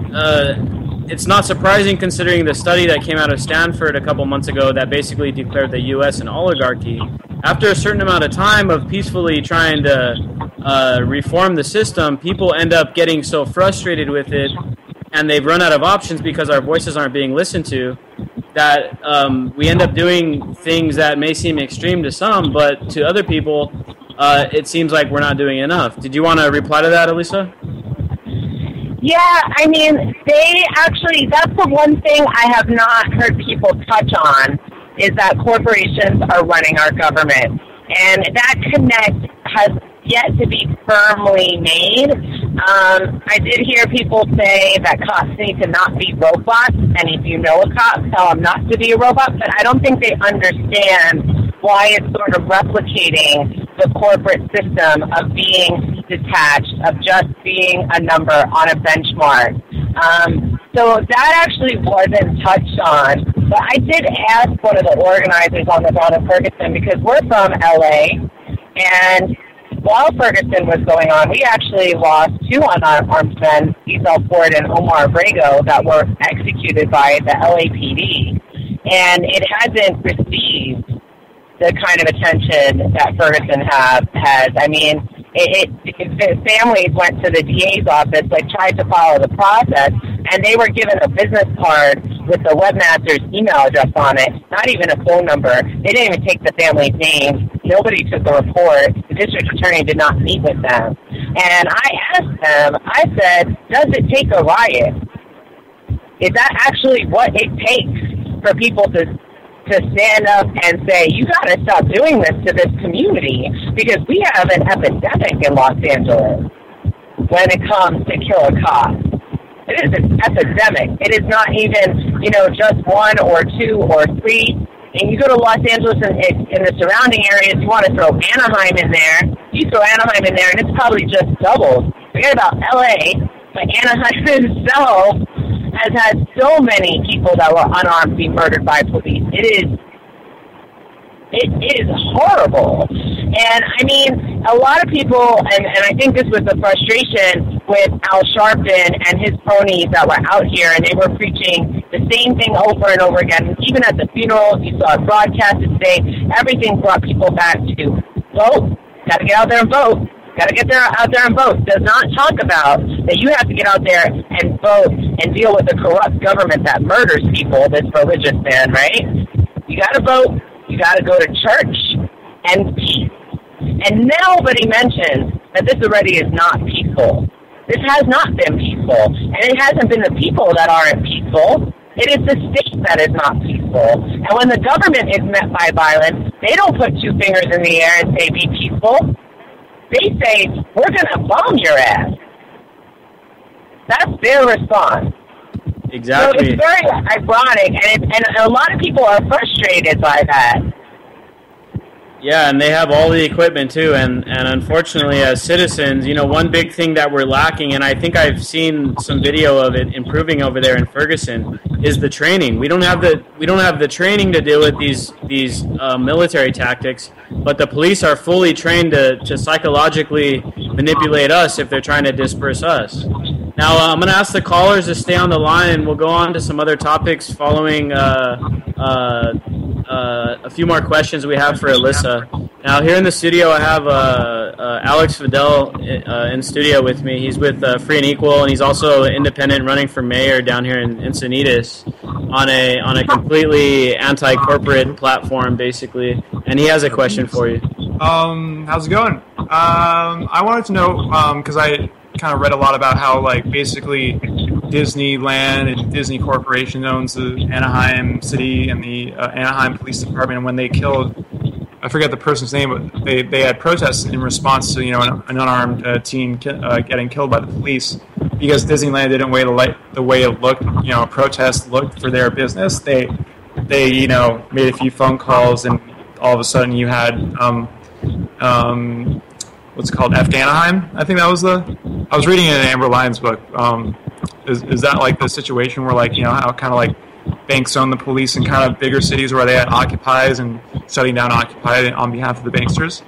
Speaker 3: it's not surprising, considering the study that came out of Stanford a couple months ago that basically declared the U.S. an oligarchy. After a certain amount of time of peacefully trying to reform the system, people end up getting so frustrated with it, and they've run out of options because our voices aren't being listened to, that we end up doing things that may seem extreme to some, but to other people, it seems like we're not doing enough. Did you want to reply to that, Elisa?
Speaker 7: Yeah, I mean, that's the one thing I have not heard people touch on, is that corporations are running our government. And that connect has yet to be firmly made. I did hear people say that cops need to not be robots, and if you know a cop, tell them not to be a robot, but I don't think they understand why it's sort of replicating the corporate system of being detached, of just being a number on a benchmark. So that actually wasn't touched on, but I did ask one of the organizers on the ground in Ferguson, because we're from LA, and while Ferguson was going on, we actually lost 2 unarmed men, Esau Ford and Omar Abrego, that were executed by the LAPD. And it hasn't received the kind of attention that Ferguson has. I mean, the families went to the DA's office, tried to follow the process, and they were given a business card with the webmaster's email address on it, not even a phone number. They didn't even take the family's name. Nobody took the report. The district attorney did not meet with them. And I asked them, I said, does it take a riot? Is that actually what it takes for people to stand up and say, you got to stop doing this to this community, because we have an epidemic in Los Angeles when it comes to killer cops. It is an epidemic. It is not even, just 1 or 2 or 3. And you go to Los Angeles and in the surrounding areas, you want to throw Anaheim in there. You throw Anaheim in there, and it's probably just doubled. Forget about L.A., but Anaheim itself has had so many people that were unarmed be murdered by police. It is horrible. And, I mean, a lot of people, and I think this was the frustration with Al Sharpton and his cronies that were out here, and they were preaching the same thing over and over again. Even at the funeral, you saw it broadcasted today. Everything brought people back to vote. Got to get out there and vote. Got to get out there and vote. Does not talk about that you have to get out there and vote and deal with a corrupt government that murders people, this religious man, right? You got to vote. You got to go to church and peace. And nobody mentions that this already is not peaceful. This has not been peaceful. And it hasn't been the people that aren't peaceful. It is the state that is not peaceful. And when the government is met by violence, they don't put 2 fingers in the air and say, be peaceful. They say, we're going to bomb your ass. That's their response.
Speaker 3: Exactly.
Speaker 7: So it's very ironic, and a lot of people are frustrated by that.
Speaker 3: Yeah, and they have all the equipment too, and unfortunately as citizens, one big thing that we're lacking, and I think I've seen some video of it improving over there in Ferguson, is the training. We don't have the training to deal with these military tactics, but the police are fully trained to psychologically manipulate us if they're trying to disperse us. Now, I'm going to ask the callers to stay on the line, and we'll go on to some other topics following a few more questions we have for Alyssa. Now, here in the studio, I have Alex Fidel in studio with me. He's with Free and Equal, and he's also independent, running for mayor down here in Encinitas on a completely anti-corporate platform, basically. And he has a question for you.
Speaker 5: How's it going? I wanted to know, because I kind of read a lot about how, like, basically Disneyland and Disney Corporation owns the Anaheim City and the Anaheim Police Department, and when they killed, I forget the person's name, but they had protests in response to an unarmed teen getting killed by the police because Disneyland didn't wait the way it looked, a protest looked for their business. They made a few phone calls, and all of a sudden you had what's it called, Anaheim? I think that was I was reading it in Amber Lyons' book. Is that like the situation where, like, how kind of like banks own the police in kind of bigger cities where they had Occupies and shutting down Occupy on behalf of the banksters?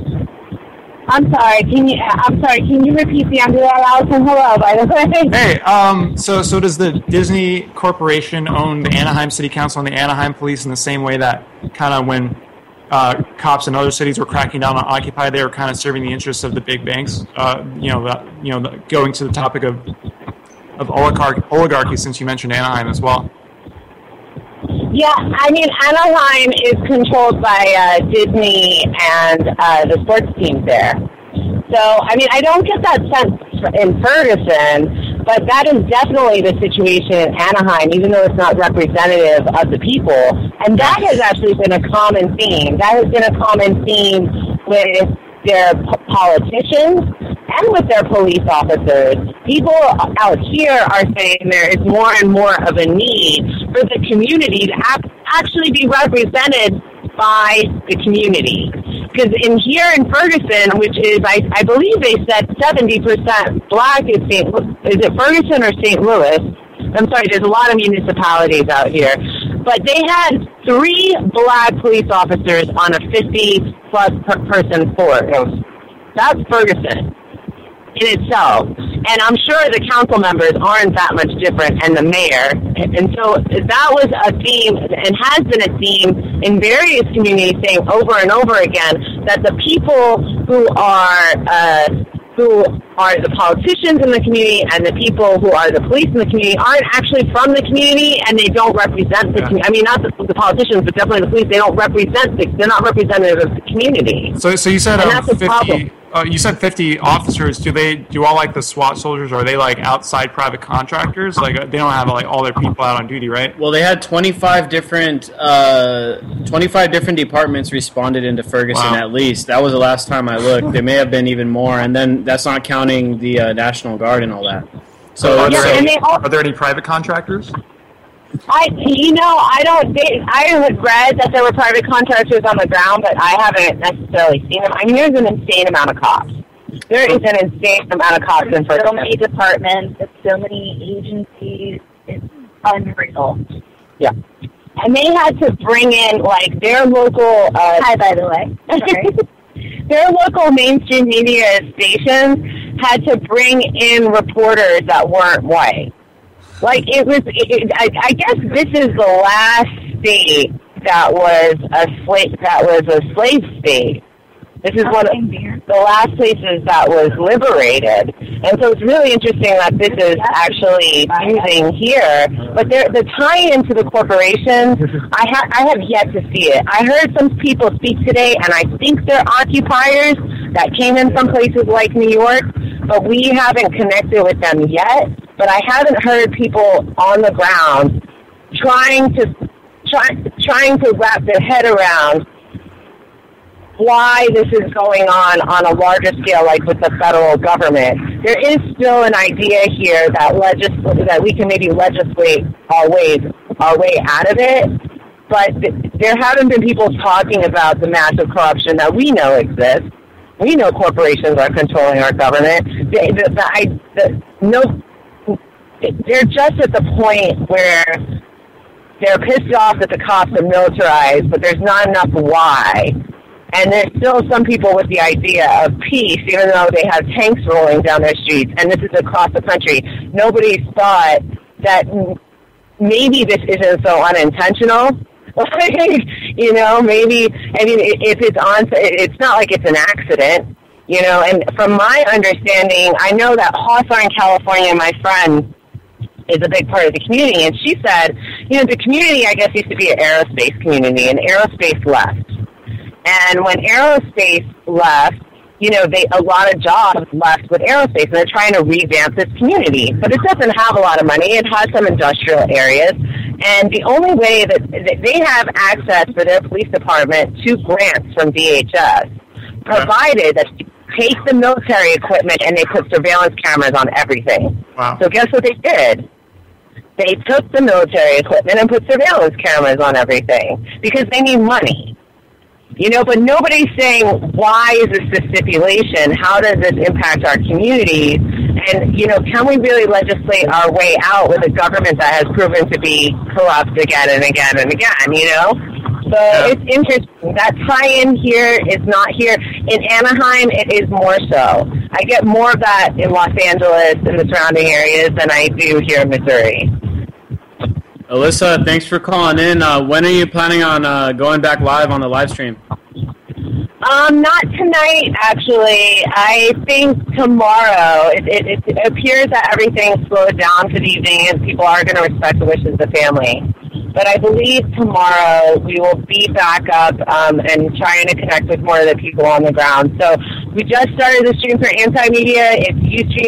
Speaker 7: I'm sorry. Can you repeat the answer? Allison, hello, by the way.
Speaker 5: Hey, so does the Disney Corporation own the Anaheim City Council and the Anaheim Police in the same way that kind of when cops in other cities were cracking down on Occupy, they were kind of serving the interests of the big banks? Going to the topic of oligarchy, since you mentioned Anaheim as well.
Speaker 7: Yeah, I mean, Anaheim is controlled by Disney and the sports teams there. So, I mean, I don't get that sense in Ferguson, but that is definitely the situation in Anaheim, even though it's not representative of the people. And that has actually been a common theme. That has been a common theme with their politicians and with their police officers. People out here are saying there is more and more of a need for the community to actually be represented by the community. Because here in Ferguson, which is, I believe they said 70% black is it Ferguson or St. Louis? I'm sorry, there's a lot of municipalities out here. But they had 3 black police officers on a 50-plus person force. That's Ferguson in itself. And I'm sure the council members aren't that much different, and the mayor. And so that was a theme, and has been a theme in various communities, saying over and over again that the people who are the politicians in the community and the people who are the police in the community aren't actually from the community, and they don't represent the community. I mean, not the politicians, but definitely the police. They don't represent they're not representative of the community.
Speaker 5: So you said 50. You said 50 officers. Do all like the SWAT soldiers? Or are they like outside private contractors? Like they don't have like all their people out on duty, right?
Speaker 3: Well, they had 25 different departments responded into Ferguson. Wow. At least that was the last time I looked. There may have been even more, and then that's not counting the National Guard and all that. So
Speaker 5: are there any private contractors?
Speaker 7: I had read that there were private contractors on the ground, but I haven't necessarily seen them. I mean, there's an insane amount of cops. There is an insane amount of cops in Ferguson.
Speaker 9: So many departments, so many agencies. It's unreal.
Speaker 7: Yeah. And they had to bring in, like, their local...
Speaker 9: Hi, by the way.
Speaker 7: Their local mainstream media stations had to bring in reporters that weren't white. Like, I guess this is the last state that was a slave state. This is one of the last places that was liberated. And so it's really interesting that this is actually using here. But the tie-in to the corporations, I have yet to see it. I heard some people speak today, and I think they're occupiers that came in some places like New York, but we haven't connected with them yet. But I haven't heard people on the ground trying to wrap their head around why this is going on a larger scale, like with the federal government. There is still an idea here that we can maybe legislate our way out of it. but there haven't been people talking about the massive corruption that we know exists. We know corporations are controlling our government. They're just at the point where they're pissed off that the cops are militarized, but there's not enough why. And there's still some people with the idea of peace, even though they have tanks rolling down their streets, and this is across the country. Nobody's thought that maybe this isn't so unintentional. You know, maybe, I mean, if it's not like it's an accident, you know, and from my understanding, I know that Hawthorne, California, my friend, is a big part of the community, and she said, you know, the community, I guess, used to be an aerospace community, and aerospace left. And when aerospace left, you know, a lot of jobs left with aerospace, and they're trying to revamp this community. But it doesn't have a lot of money. It has some industrial areas. And the only way that they have access for their police department to grants from DHS, provided that they take the military equipment and they put surveillance cameras on everything.
Speaker 5: Wow.
Speaker 7: So guess what they did? They took the military equipment and put surveillance cameras on everything because they need money. You know, but nobody's saying, why is this the stipulation? How does this impact our communities? And, you know, can we really legislate our way out with a government that has proven to be corrupt again and again and again, you know? So It's interesting. That tie-in here is not here. In Anaheim, it is more so. I get more of that in Los Angeles and the surrounding areas than I do here in Missouri.
Speaker 3: Alyssa, thanks for calling in. When are you planning on going back live on the live stream?
Speaker 7: Not tonight, actually. I think tomorrow. It appears that everything slowed down for the evening and people are going to respect the wishes of the family. But I believe tomorrow we will be back up and trying to connect with more of the people on the ground. So we just started the stream for Anti-Media. It's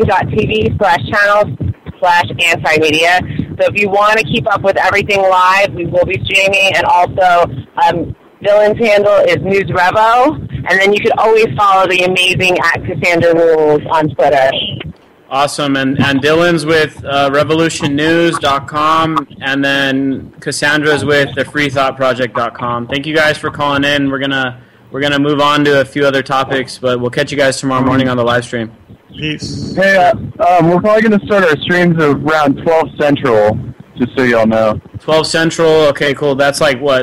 Speaker 7: ustream.tv/channels/anti-media. So if you want to keep up with everything live, we will be streaming. And also, Dylan's handle is NewsRevo. And then you can always follow the amazing @CassandraRules on Twitter.
Speaker 3: Awesome. And Dylan's with revolutionnews.com, and then Cassandra's with thefreethoughtproject.com. Thank you guys for calling in. We're gonna move on to a few other topics, but we'll catch you guys tomorrow morning on the live stream.
Speaker 5: Peace.
Speaker 8: Hey, we're probably going to start our streams around 12 Central, just so y'all know.
Speaker 3: 12 Central, okay, cool. That's like what,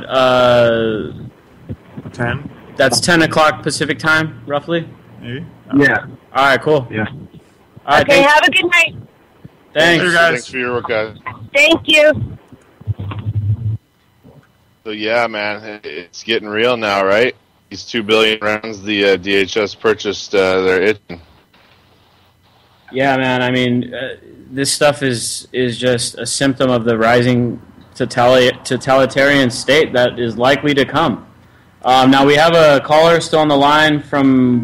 Speaker 5: 10?
Speaker 3: That's 10 o'clock Pacific time, roughly?
Speaker 5: Maybe?
Speaker 8: Yeah.
Speaker 3: All right, cool.
Speaker 8: Yeah.
Speaker 3: All right,
Speaker 7: Okay, have a good night.
Speaker 3: Thanks.
Speaker 6: Thanks for your work, guys.
Speaker 7: Thank you.
Speaker 6: So yeah, man, it's getting real now, right? These 2 billion rounds the DHS purchased, they're itching.
Speaker 3: Yeah, man, I mean, this stuff is just a symptom of the rising totalitarian state that is likely to come. Now we have a caller still on the line from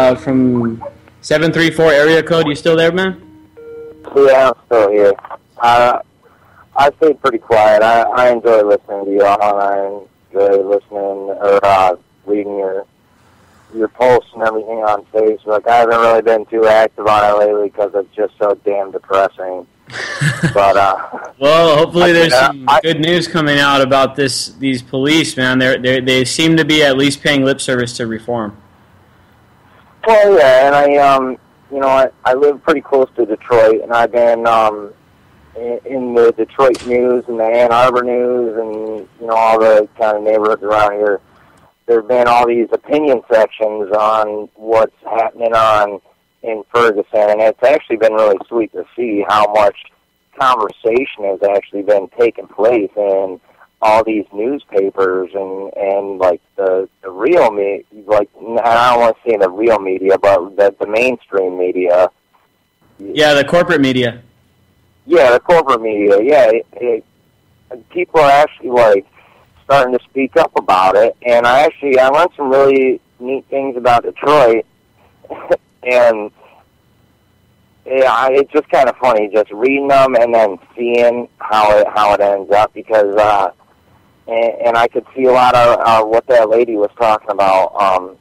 Speaker 3: 734 area code. You still there, man?
Speaker 11: Yeah, I'm still here. I stayed pretty quiet. I enjoy listening to you all. I enjoy listening or reading your posts and everything on Facebook. I haven't really been too active on it lately because it's just so damn depressing. But
Speaker 3: well, hopefully there's some good news coming out about these police, man. They seem to be at least paying lip service to reform.
Speaker 11: Well, yeah, and I live pretty close to Detroit, and I've been in the Detroit news and the Ann Arbor news and all the kind of neighborhoods around here. There have been all these opinion sections on what's happening in Ferguson, and it's actually been really sweet to see how much conversation has actually been taking place in all these newspapers and like the real media, like I don't want to say the real media, but the mainstream media.
Speaker 3: Yeah, the corporate media.
Speaker 11: Yeah, the corporate media. Yeah, people are actually like starting to speak up about it, and I learned some really neat things about Detroit, and yeah, it's just kind of funny just reading them and then seeing how it ends up because and I could see a lot of what that lady was talking about.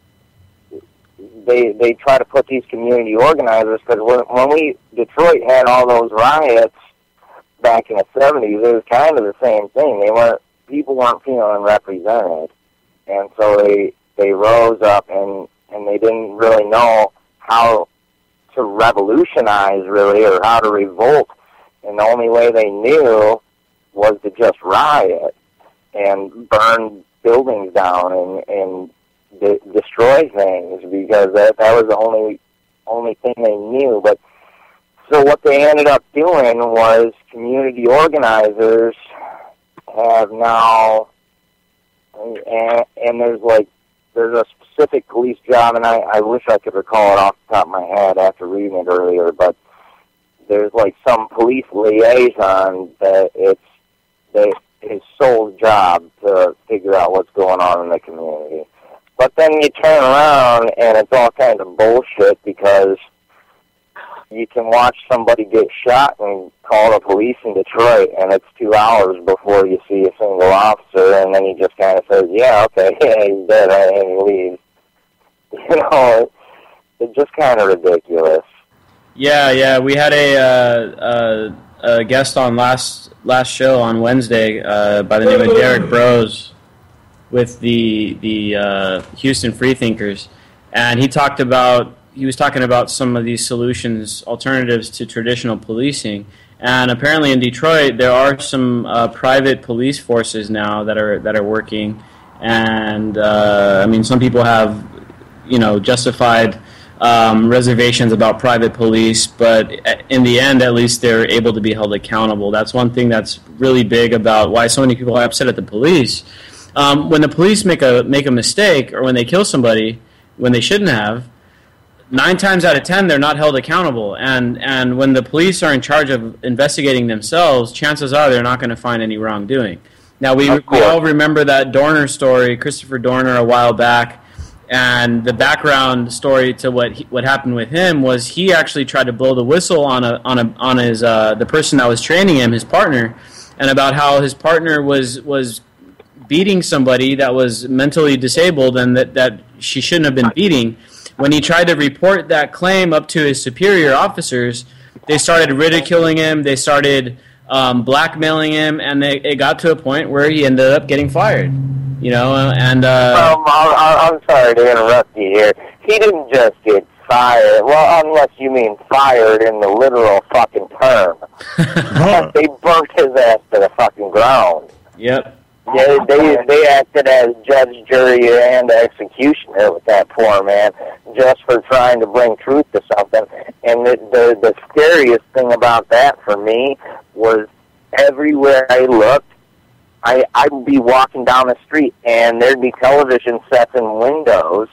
Speaker 11: They try to put these community organizers because when Detroit had all those riots back in the 70s, it was kind of the same thing. people weren't feeling represented, and so they rose up and they didn't really know how to revolutionize, really, or how to revolt, and the only way they knew was to just riot and burn buildings down and destroy things, because that was the only thing they knew. But so what they ended up doing was community organizers have now, and there's a specific police job, and I wish I could recall it off the top of my head after reading it earlier, but there's like some police liaison that it's his sole job to figure out what's going on in the community. But then you turn around and it's all kinds of bullshit, because you can watch somebody get shot and call the police in Detroit, and it's 2 hours before you see a single officer, and then he just kind of says, yeah, okay, yeah, he's dead, and he leaves. You know, it's just kind of ridiculous.
Speaker 3: Yeah, we had a guest on last show on Wednesday by the name of Derek Bros with the Houston Freethinkers, and he was talking about some of these solutions, alternatives to traditional policing. And apparently in Detroit there are some private police forces now that are working, and I mean, some people have, you know, justified reservations about private police, but in the end, at least they're able to be held accountable. That's one thing that's really big about why so many people are upset at the police. When the police make a mistake, or when they kill somebody when they shouldn't have, 9 times out of 10 they're not held accountable. And when the police are in charge of investigating themselves, chances are they're not going to find any wrongdoing. Now we all remember that Dorner story, Christopher Dorner, a while back. And the background story to what happened with him was he actually tried to blow the whistle on his the person that was training him, his partner, and about how his partner was beating somebody that was mentally disabled and that she shouldn't have been beating. When he tried to report that claim up to his superior officers, they started ridiculing him. They started blackmailing him, and it got to a point where he ended up getting fired. You know, and
Speaker 11: well, I'm sorry to interrupt you here. He didn't just get fired. Well, unless you mean fired in the literal fucking term. They burnt his ass to the fucking ground.
Speaker 3: Yep.
Speaker 11: Yeah, they acted as judge, jury, and executioner with that poor man, just for trying to bring truth to something. And the scariest thing about that for me was everywhere I looked, I'd be walking down the street, and there'd be television sets in windows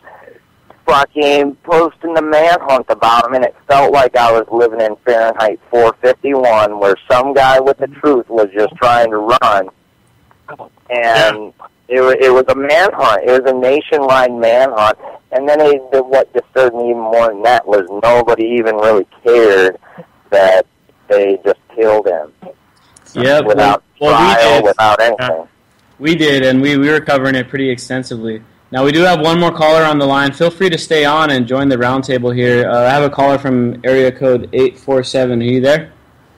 Speaker 11: fucking posting the manhunt about him, and it felt like I was living in Fahrenheit 451, where some guy with the truth was just trying to run. And it was a manhunt. It was a nationwide manhunt. And then what disturbed me even more than that was nobody even really cared that they just killed him.
Speaker 3: Yep.
Speaker 11: Without trial, without anything.
Speaker 3: We did, and we were covering it pretty extensively. Now, we do have one more caller on the line. Feel free to stay on and join the roundtable here. I have a caller from area code 847. Are you there?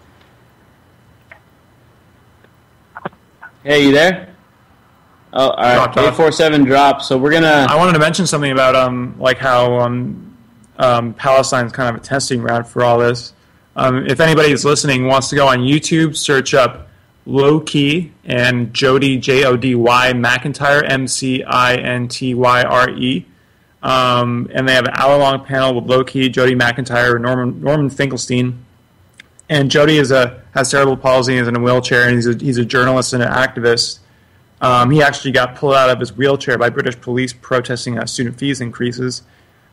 Speaker 3: Hey, you there? Oh, all right. 847 dropped. So we're gonna.
Speaker 5: I wanted to mention something about like how Palestine's kind of a testing ground for all this. If anybody is listening wants to go on YouTube, search up Low Key and Jody Jody McIntyre MCINTYRE, and they have an hour-long panel with Low Key, Jody McIntyre, Norman Finkelstein, and Jody has cerebral palsy, is in a wheelchair, and he's a journalist and an activist. He actually got pulled out of his wheelchair by British police protesting student fees increases.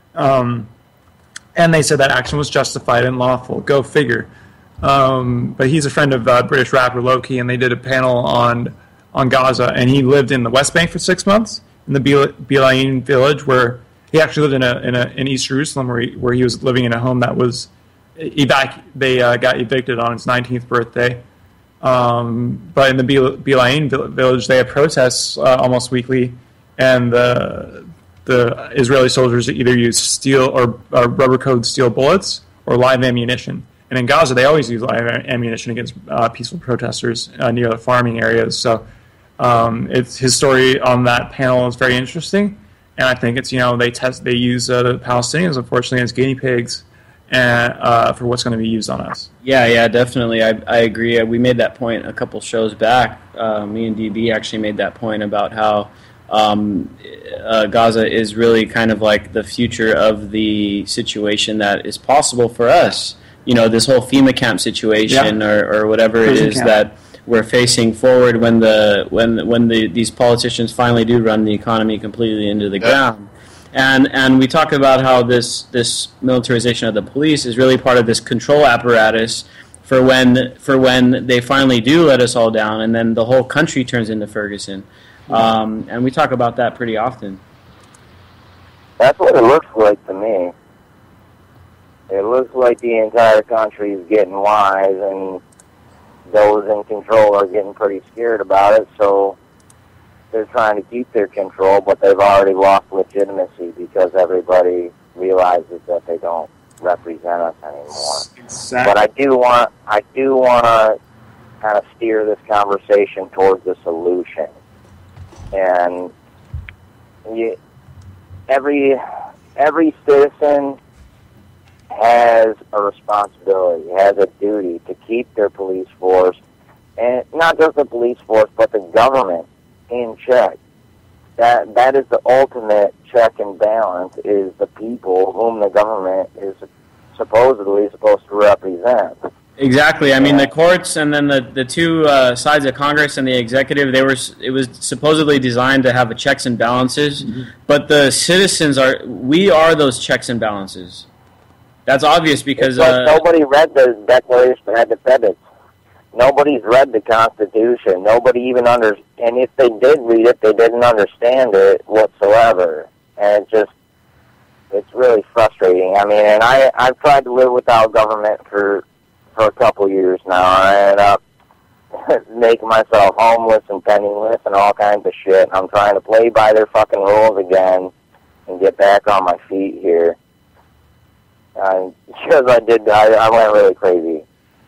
Speaker 5: And they said that action was justified and lawful. Go figure. But he's a friend of British rapper Low Key, and they did a panel on Gaza. And he lived in the West Bank for 6 months in the Bilayin village, where he actually lived in East Jerusalem, where he was living in a home that was they got evicted on his 19th birthday. But in the Bilayin village, they have protests almost weekly, and the Israeli soldiers either use steel or rubber-coated steel bullets or live ammunition. And in Gaza, they always use live ammunition against peaceful protesters near the farming areas. So It's his story on that panel is very interesting, and I think it's they use the Palestinians unfortunately as guinea pigs, and for what's going to be used on us.
Speaker 3: Yeah, definitely. I agree. We made that point a couple shows back. Me and DB actually made that point about how Gaza is really kind of like the future of the situation that is possible for us. This whole FEMA camp situation or whatever it is that we're facing forward when these politicians finally do run the economy completely into the ground. And we talk about how this militarization of the police is really part of this control apparatus for when they finally do let us all down, and then the whole country turns into Ferguson. And we talk about that pretty often.
Speaker 11: That's what it looks like to me. It looks like the entire country is getting wise, and those in control are getting pretty scared about it, so they're trying to keep their control, but they've already lost legitimacy because everybody realizes that they don't represent us anymore.
Speaker 5: Exactly.
Speaker 11: But I do want to kind of steer this conversation towards a solution. And every citizen has a responsibility, has a duty to keep their police force, and not just the police force, but the government in check. That is the ultimate check and balance, is the people whom the government is supposedly supposed to represent.
Speaker 3: Exactly. I mean, the courts and then the two sides of Congress and the executive, it was supposedly designed to have a checks and balances, but the citizens we are those checks and balances. That's obvious because
Speaker 11: nobody read the Declaration of Independence. Nobody's read the Constitution. Nobody even and if they did read it, they didn't understand it whatsoever. And it's really frustrating. I mean, and I've tried to live without government for a couple years now. I ended up making myself homeless and penniless and all kinds of shit. I'm trying to play by their fucking rules again and get back on my feet here. Because I went really crazy.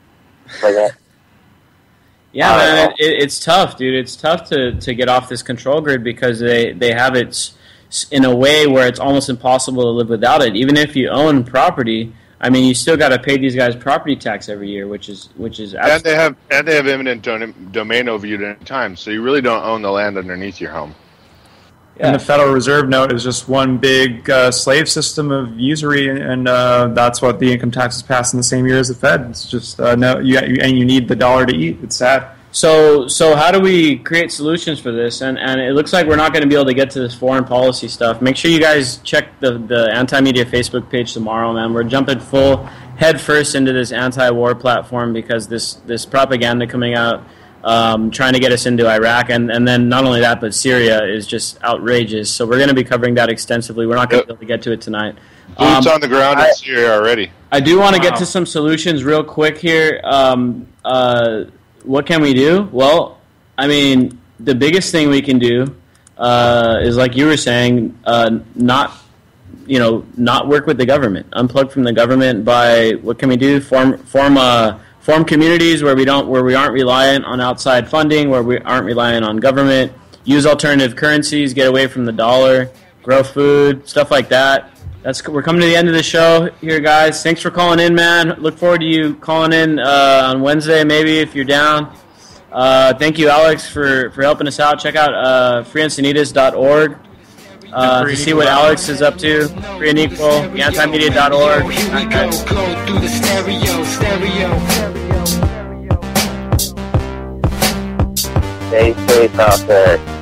Speaker 3: Yeah, man, it's tough, dude. It's tough to get off this control grid because they have it in a way where it's almost impossible to live without it. Even if you own property, I mean, you still got to pay these guys property tax every year, which is
Speaker 6: and they have eminent domain over you at any time, so you really don't own the land underneath your home.
Speaker 5: Yeah. And the Federal Reserve note is just one big slave system of usury, and that's what the income tax is passed in the same year as the Fed. It's just you need the dollar to eat. It's sad.
Speaker 3: So how do we create solutions for this? And it looks like we're not going to be able to get to this foreign policy stuff. Make sure you guys check the Anti-Media Facebook page tomorrow, man. We're jumping full head first into this anti-war platform because this propaganda coming out trying to get us into Iraq, and then not only that, but Syria is just outrageous. So we're going to be covering that extensively. We're not going to be able to get to it tonight.
Speaker 6: Boots on the ground in Syria already.
Speaker 3: I do want to get to some solutions real quick here. What can we do? Well, I mean, the biggest thing we can do is, like you were saying, not work with the government, unplug from the government. By what can we do? Form communities where we aren't reliant on outside funding, where we aren't reliant on government. Use alternative currencies, get away from the dollar, grow food, stuff like that. We're coming to the end of the show here, guys. Thanks for calling in, man. Look forward to you calling in on Wednesday, maybe, if you're down. Thank you, Alex, for helping us out. Check out freeancenitas.org to see what Alex is up to. Free and Equal, theantimedia.org.
Speaker 2: Go through the stereo.
Speaker 11: Stay safe out there.